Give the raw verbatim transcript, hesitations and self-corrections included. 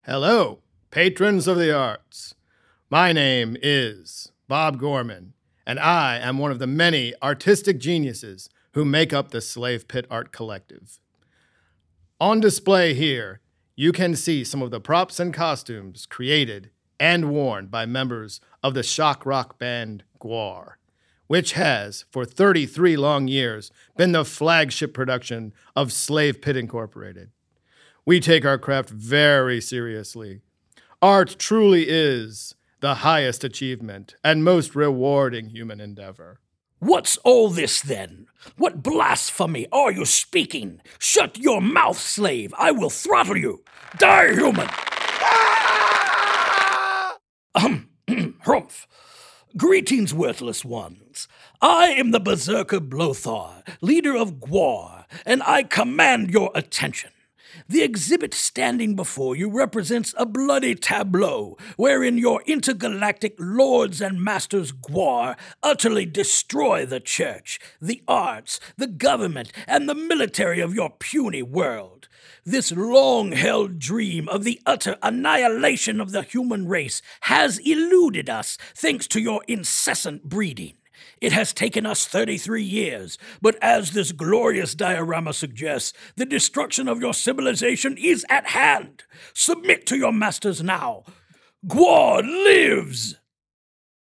Hello, patrons of the arts. My name is Bob Gorman, and I am one of the many artistic geniuses who make up the Slave Pit Art Collective. On display here, you can see some of the props and costumes created and worn by members of the shock rock band Gwar, which has, for thirty-three long years, been the flagship production of Slave Pit Incorporated. We take our craft very seriously. Art truly is the highest achievement and most rewarding human endeavor. What's all this, then? What blasphemy are you speaking? Shut your mouth, slave! I will throttle you! Die, human! Ahem, Hrumph. Greetings, worthless ones. I am the Berserker Blothar, leader of Gwar, and I command your attention. The exhibit standing before you represents a bloody tableau wherein your intergalactic lords and masters Gwar utterly destroy the church, the arts, the government, and the military of your puny world. This long-held dream of the utter annihilation of the human race has eluded us thanks to your incessant breeding. It has taken us thirty-three years, but as this glorious diorama suggests, the destruction of your civilization is at hand. Submit to your masters now. Gwar lives!